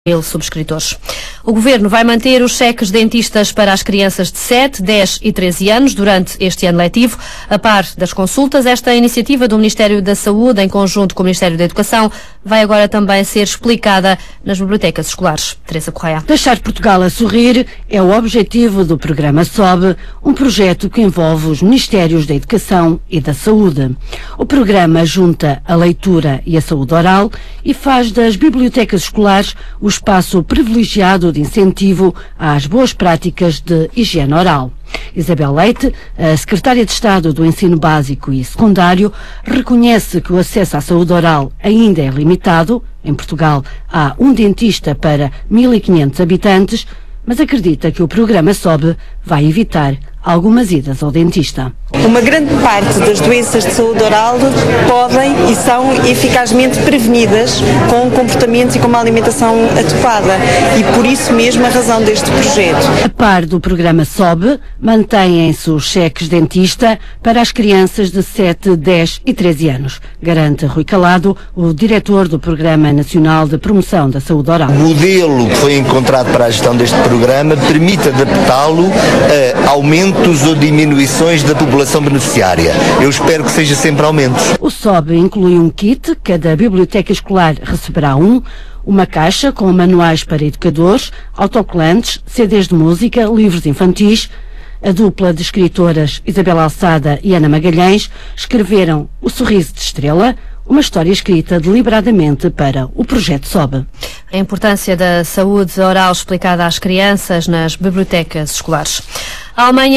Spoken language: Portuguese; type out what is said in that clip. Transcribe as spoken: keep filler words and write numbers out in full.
mil subscritores. O Governo vai manter os cheques dentistas para as crianças de sete, dez e treze anos durante este ano letivo. A par das consultas, esta iniciativa do Ministério da Saúde, em conjunto com o Ministério da Educação, vai agora também ser explicada nas bibliotecas escolares. Teresa Correia. Deixar Portugal a sorrir é o objetivo do programa S O B, um projeto que envolve os Ministérios da Educação e da Saúde. O programa junta a leitura e a saúde oral e faz das bibliotecas escolares o espaço privilegiado de incentivo às boas práticas de higiene oral. Isabel Leite, a secretária de Estado do Ensino Básico e Secundário, reconhece que o acesso à saúde oral ainda é limitado. Em Portugal há um dentista para mil e quinhentos habitantes, mas acredita que o programa S O B vai evitar algumas idas ao dentista. Uma grande parte das doenças de saúde oral podem e são eficazmente prevenidas com comportamentos e com uma alimentação adequada e por isso mesmo a razão deste projeto. A par do programa S O B, mantêm-se os cheques dentista para as crianças de sete, dez e treze anos, garante Rui Calado, o diretor do Programa Nacional de Promoção da Saúde Oral. O modelo que foi encontrado para a gestão deste programa permite adaptá-lo a aumentos ou diminuições da população beneficiária. Eu espero que seja sempre aumentos. O S O B inclui um kit, cada biblioteca escolar receberá um, uma caixa com manuais para educadores, autocolantes, C Ds de música, livros infantis. A dupla de escritoras Isabel Alçada e Ana Magalhães escreveram O Sorriso de Estrela, uma história escrita deliberadamente para o projeto S O B. A importância da saúde oral explicada às crianças nas bibliotecas escolares. A Alemanha